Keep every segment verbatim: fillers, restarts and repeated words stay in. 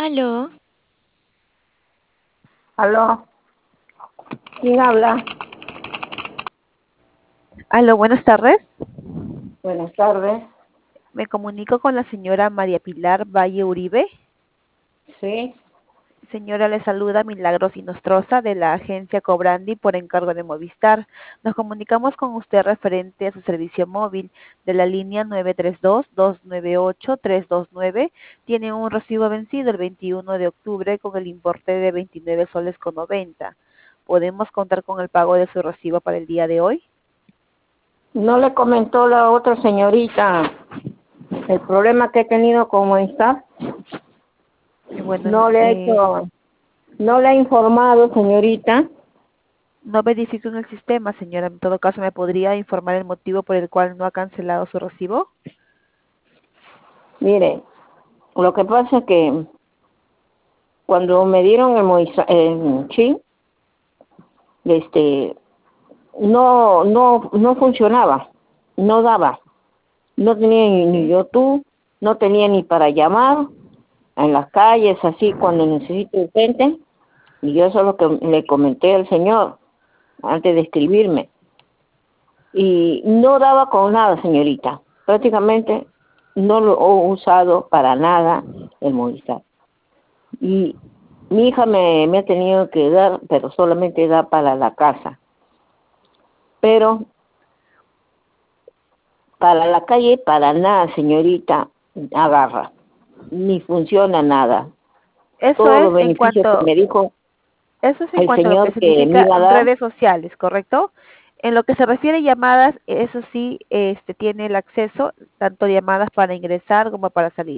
Aló, Aló, ¿quién habla? Aló, buenas tardes. Buenas tardes. Me comunico con la señora María Pilar Valle Uribe. Sí, Señora, le saluda Milagros Inostroza de la agencia Cobrandi por encargo de Movistar. Nos comunicamos con usted referente a su servicio móvil de la línea nueve tres dos, dos nueve ocho, tres dos nueve. Tiene un recibo vencido el veintiuno de octubre con el importe de veintinueve soles con noventa. ¿Podemos contar con el pago de su recibo para el día de hoy? no le comentó la otra señorita el problema que he tenido con Movistar. Eh, Bueno, No le he eh, hecho, no le he informado, señorita. No verifico en el sistema, señora. En todo caso, ¿me podría informar el motivo por el cual no ha cancelado su recibo? Mire, lo que pasa es que cuando me dieron el Movistar, el chip, este, no, no, no funcionaba, no daba, no tenía ni, ni Sí. YouTube, no tenía ni para llamar en las calles, así cuando necesito urgente. Y yo eso es lo que le comenté al señor antes de escribirme. Y no daba con nada, señorita. Prácticamente no lo he usado para nada el Movistar. Y mi hija me, me ha tenido que dar, pero solamente da para la casa. Pero para la calle, para nada, señorita, agarra. Ni funciona nada. Eso Todos es los en beneficios que cuanto, me dijo eso es en el cuanto a lo que señor que me significa iba a dar, redes sociales, ¿correcto? En lo que se refiere a llamadas, eso sí, este, tiene el acceso, tanto llamadas para ingresar como para salir.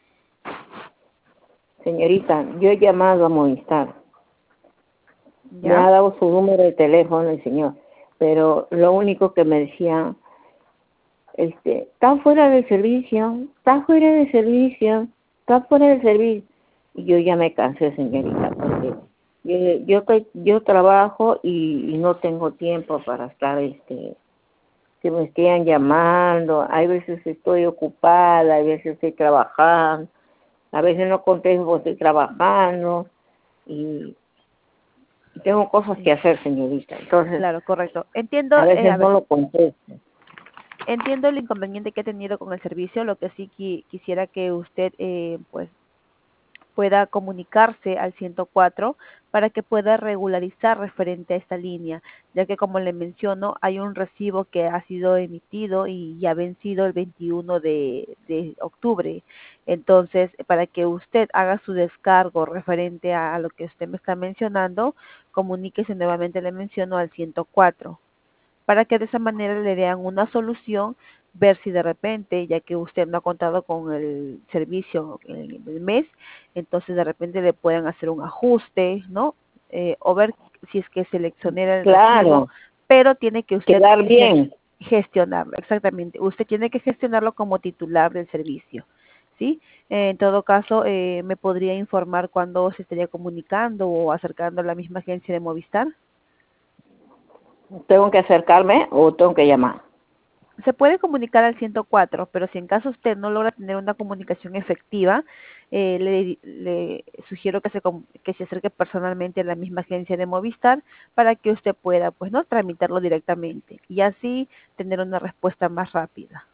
señorita, yo he llamado a Movistar. Me ¿Ya? ha dado su número de teléfono el señor, pero lo único que me decía, este, está fuera de servicio, está fuera de servicio, está fuera de servicio. Y yo ya me cansé, señorita, porque yo, yo, estoy- yo trabajo y, y no tengo tiempo para estar, este, que me estén llamando. Hay veces estoy ocupada, hay veces estoy trabajando, a veces no contesto porque estoy trabajando y tengo cosas que hacer, señorita. Entonces, Claro, correcto. Entiendo, a eh, a veces no ver, lo contesto. entiendo el inconveniente que ha tenido con el servicio, lo que sí qui- quisiera que usted, eh, pues, pueda comunicarse al ciento cuatro para que pueda regularizar referente a esta línea, ya que como le menciono, hay un recibo que ha sido emitido y ya vencido el veintiuno de, de octubre. Entonces, para que usted haga su descargo referente a, a lo que usted me está mencionando, comuníquese nuevamente, le menciono, al ciento cuatro para que de esa manera le den una solución, ver si de repente, ya que usted no ha contado con el servicio en el mes, entonces de repente le puedan hacer un ajuste, ¿no? Eh, o ver si es que selecciona el recibo, Claro, pero tiene que usted quedar ges- bien. gestionarlo, exactamente. Usted tiene que gestionarlo como titular del servicio, ¿sí? Eh, en todo caso, eh, ¿me podría informar cuándo se estaría comunicando o acercando a la misma agencia de Movistar? ¿Tengo que acercarme o tengo que llamar? Se puede comunicar al ciento cuatro, pero si en caso usted no logra tener una comunicación efectiva, eh, le, le sugiero que se, com- que se acerque personalmente a la misma agencia de Movistar para que usted pueda, pues, no tramitarlo directamente y así tener una respuesta más rápida.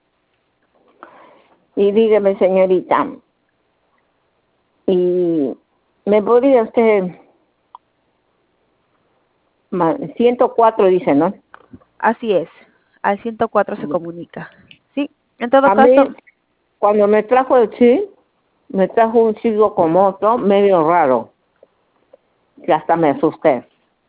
Y dígame, señorita, ¿y me podría usted, ma- ciento cuatro dice, ¿no? Así es, al ciento cuatro se comunica. Sí, en todo A mí, caso, cuando me trajo el chip, me trajo un chico como otro, medio raro, que hasta me asusté.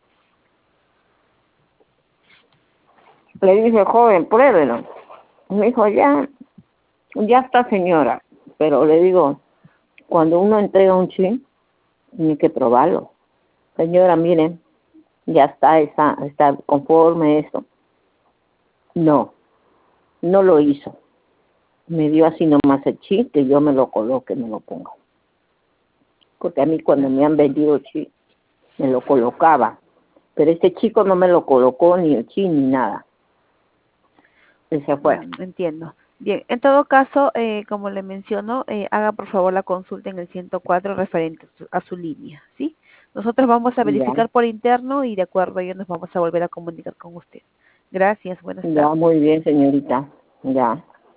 Le dije, joven, pruébelo. Me dijo, ya, ya está, señora. Pero le digo, cuando uno entrega un chip, tiene que probarlo. Señora, miren, ya está, está, está conforme esto. No, no lo hizo. Me dio así nomás el chip, que yo me lo coloque, me lo ponga. Porque a mí cuando me han vendido chip, me lo colocaba. Pero este chico no me lo colocó ni el chip ni nada. Y se fue. mm, entiendo. Bien, en todo caso, eh, como le menciono, eh, haga por favor la consulta en el ciento cuatro referente a su, a su línea, ¿sí? Nosotros vamos a Ya, verificar por interno y de acuerdo a ello nos vamos a volver a comunicar con usted. Gracias, buenas ya, tardes. muy bien, señorita. Ya.